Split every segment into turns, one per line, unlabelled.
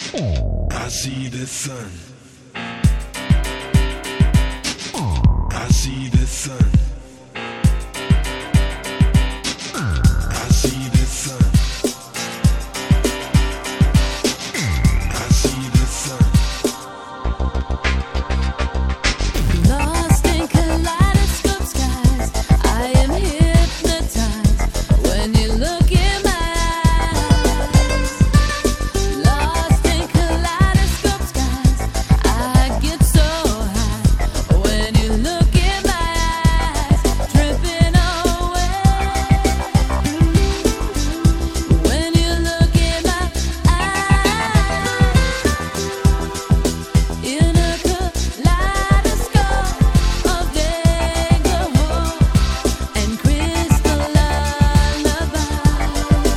I see the sun. I see the sun. I see the sun. I see the sun.
Lost in kaleidoscope skies, I am hypnotized when you look in my eyes. Lost in kaleidoscope skies, I get so high when you look in my eyes, tripping away. When you look in my eyes, in a kaleidoscope of day glow and crystal lullabies.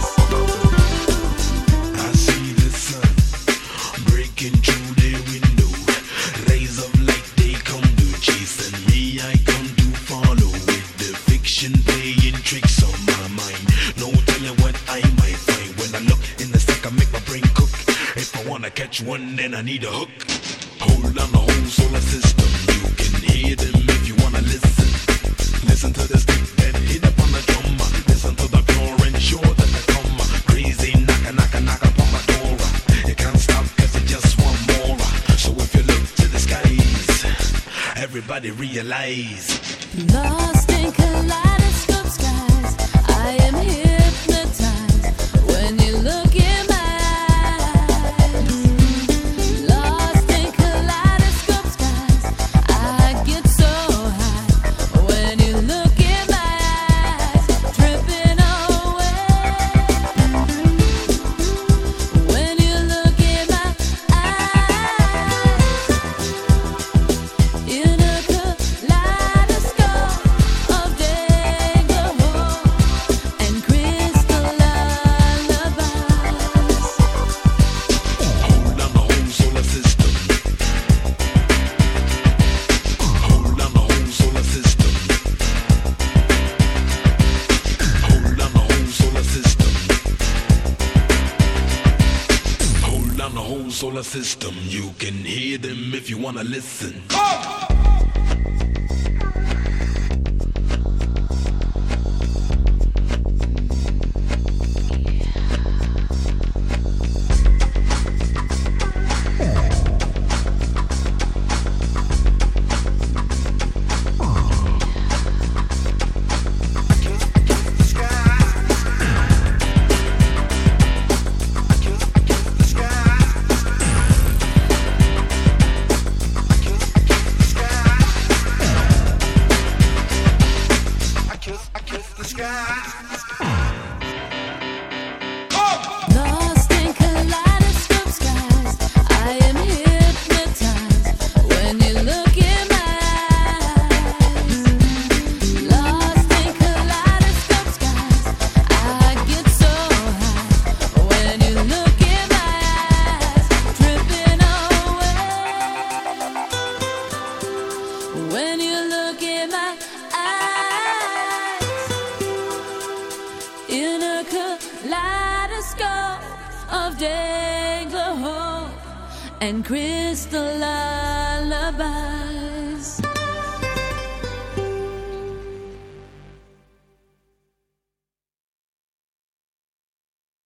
I see the sun breaking through the window. Rays of light they come to chasing me. I come to follow with the fiction playing tricks on my mind. No telling what I might find when I look in the stack. I make my brain cook. If I wanna catch one, then I need a hook. Hold on the whole solar system. You can hear them if you wanna listen. Listen to the stick that hit up on the drum. Listen to the pure and sure that I come. Crazy knock upon my door. You can't stop cause you just want more. So if you look to the skies, everybody realize.
Lost in kaleidoscope skies, I am hypnotized when you look in my eyes. Lost in kaleidoscope skies, I get so high when you look in my eyes, tripping away. When you look in my eyes, in a kaleidoscope of day glow and crystal lullabies.
Hold on the whole solar system. Hold on the whole solar system. Hold on the whole solar system. Hold on the whole solar system. You can hear them if you wanna listen.
Lost in kaleidoscope skies, I am hypnotized when you look in my eyes. Lost in kaleidoscope skies, I get so high when you look in my eyes, tripping away. When you look in my eyes, in a kaleidoscope of day glow and crystal lullabies.